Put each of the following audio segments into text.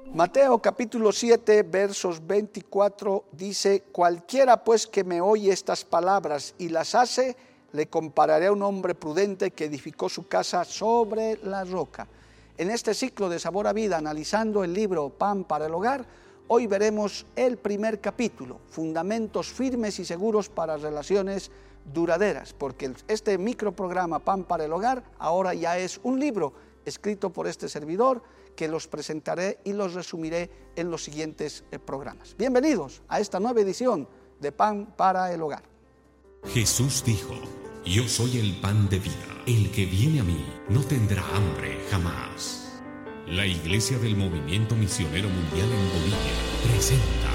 Mateo capítulo 7 versos 24 dice: cualquiera pues que me oye estas palabras y las hace, le compararé a un hombre prudente que edificó su casa sobre la roca. En este ciclo de Sabor a Vida, analizando el libro Pan para el Hogar, hoy veremos el primer capítulo, fundamentos firmes y seguros para relaciones duraderas, porque este microprograma Pan para el Hogar ahora ya es un libro escrito por este servidor, que los presentaré y los resumiré en los siguientes programas. Bienvenidos a esta nueva edición de Pan para el Hogar. Jesús dijo: yo soy el pan de vida. El que viene a mí no tendrá hambre jamás. La Iglesia del Movimiento Misionero Mundial en Bolivia presenta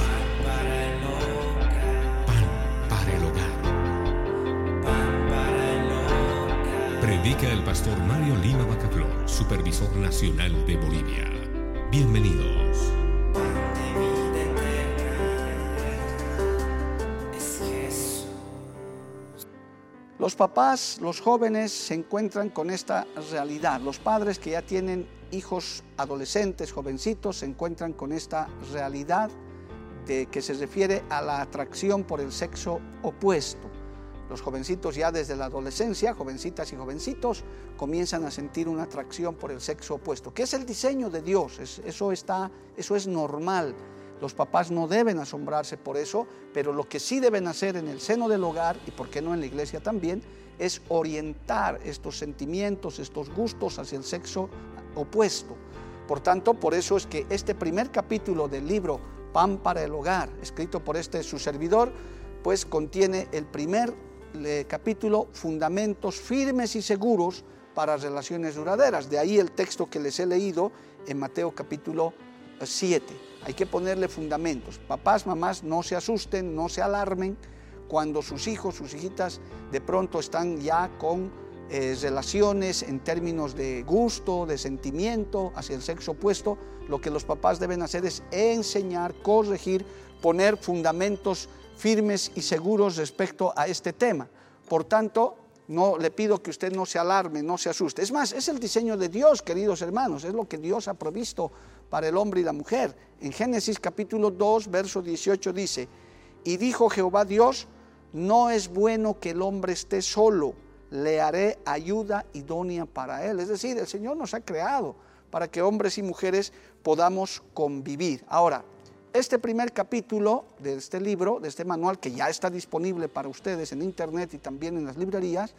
Pan para el Hogar. Pan para el Hogar. Predica el pastor Mario Lima Bacaflor, supervisor nacional de Bolivia. Bienvenidos. Los papás, los jóvenes se encuentran con esta realidad. Los padres que ya tienen hijos adolescentes, jovencitos, se encuentran con esta realidad de que se refiere a la atracción por el sexo opuesto. Los jovencitos ya desde la adolescencia, jovencitas y jovencitos, comienzan a sentir una atracción por el sexo opuesto, que es el diseño de Dios. Eso es normal. Los papás no deben asombrarse por eso, pero lo que sí deben hacer en el seno del hogar, y por qué no en la iglesia también, es orientar estos sentimientos, estos gustos hacia el sexo opuesto. Por tanto, por eso es que este primer capítulo del libro Pan para el Hogar, escrito por su servidor, pues contiene el primer capítulo, fundamentos firmes y seguros para relaciones duraderas. De ahí el texto que les he leído en Mateo capítulo 7. Hay que ponerle fundamentos. Papás, mamás, no se asusten, no se alarmen cuando sus hijos, sus hijitas de pronto están ya con relaciones en términos de gusto, de sentimiento hacia el sexo opuesto. Lo que los papás deben hacer es enseñar, corregir, poner fundamentos firmes y seguros respecto a este tema. Por tanto, no le pido que usted no se alarme, no se asuste. Es más, es el diseño de Dios, queridos hermanos, es lo que Dios ha provisto para el hombre y la mujer. En Génesis capítulo 2, verso 18 dice: y dijo Jehová Dios, no es bueno que el hombre esté solo, le haré ayuda idónea para él. Es decir, el Señor nos ha creado para que hombres y mujeres podamos convivir. Ahora, este primer capítulo de este libro, de este manual, que ya está disponible para ustedes en internet y también en las librerías,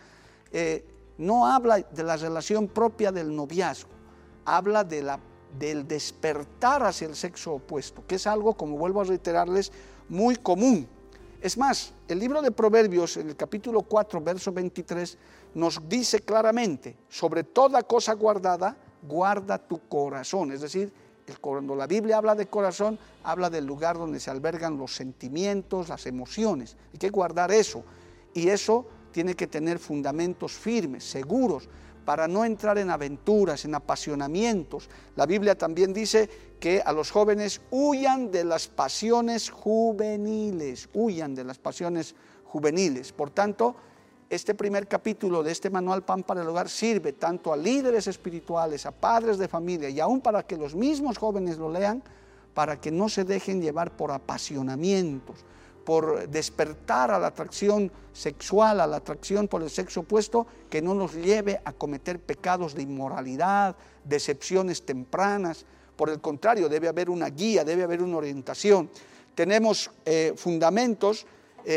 no habla de la relación propia del noviazgo, habla del despertar hacia el sexo opuesto, que es algo, como vuelvo a reiterarles, muy común. Es más, el libro de Proverbios, en el capítulo 4, verso 23, nos dice claramente: sobre toda cosa guardada, guarda tu corazón. Es decir, cuando la Biblia habla de corazón, habla del lugar donde se albergan los sentimientos, las emociones. Hay que guardar eso, y eso tiene que tener fundamentos firmes, seguros, para no entrar en aventuras, en apasionamientos. La Biblia también dice que a los jóvenes huyan de las pasiones juveniles, huyan de las pasiones juveniles. Por tanto, este primer capítulo de este manual Pan para el Hogar sirve tanto a líderes espirituales, a padres de familia, y aún para que los mismos jóvenes lo lean, para que no se dejen llevar por apasionamientos, por despertar a la atracción sexual, a la atracción por el sexo opuesto, que no nos lleve a cometer pecados de inmoralidad, decepciones tempranas. Por el contrario, debe haber una guía, debe haber una orientación. Tenemos fundamentos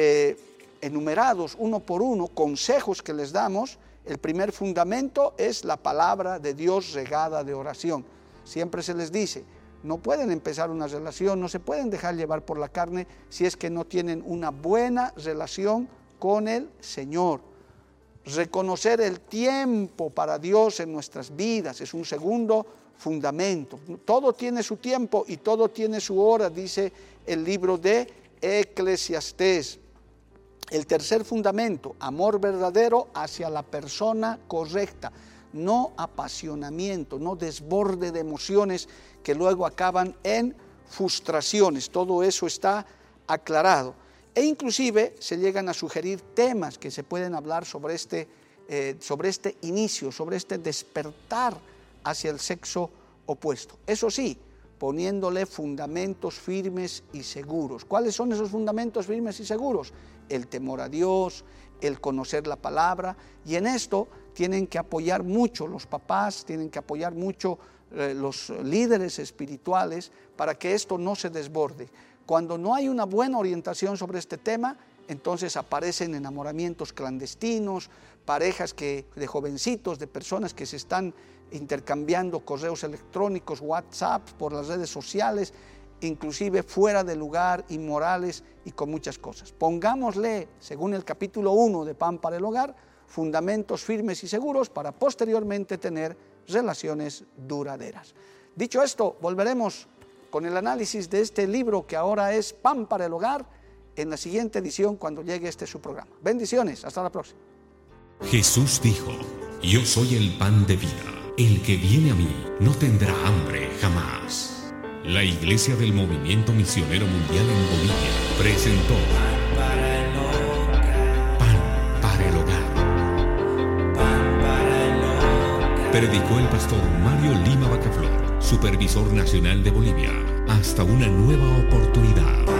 enumerados uno por uno, consejos que les damos. El primer fundamento es la palabra de Dios regada de oración. Siempre se les dice: no pueden empezar una relación, no se pueden dejar llevar por la carne si es que no tienen una buena relación con el Señor. Reconocer el tiempo para Dios en nuestras vidas es un segundo fundamento. Todo tiene su tiempo y todo tiene su hora, dice el libro de Eclesiastés. El tercer fundamento: amor verdadero hacia la persona correcta. No apasionamiento, no desborde de emociones que luego acaban en frustraciones. Todo eso está aclarado. E inclusive se llegan a sugerir temas que se pueden hablar sobre este inicio, sobre este despertar hacia el sexo opuesto. Eso sí, poniéndole fundamentos firmes y seguros. ¿Cuáles son esos fundamentos firmes y seguros? El temor a Dios, el conocer la palabra, y en esto tienen que apoyar mucho los papás, tienen que apoyar mucho los líderes espirituales para que esto no se desborde. Cuando no hay una buena orientación sobre este tema, entonces aparecen enamoramientos clandestinos, parejas de jovencitos, de personas que se están intercambiando correos electrónicos, WhatsApp, por las redes sociales, inclusive fuera de lugar, inmorales y con muchas cosas. Pongámosle, según el capítulo 1 de Pan para el Hogar, fundamentos firmes y seguros para posteriormente tener relaciones duraderas. Dicho esto, volveremos con el análisis de este libro que ahora es Pan para el Hogar en la siguiente edición cuando llegue su programa. Bendiciones, hasta la próxima. Jesús dijo: yo soy el pan de vida. El que viene a mí no tendrá hambre jamás. La Iglesia del Movimiento Misionero Mundial en Bolivia presentó Pan para el Hogar. Predicó el pastor Mario Lima Bacaflor, supervisor nacional de Bolivia. Hasta una nueva oportunidad.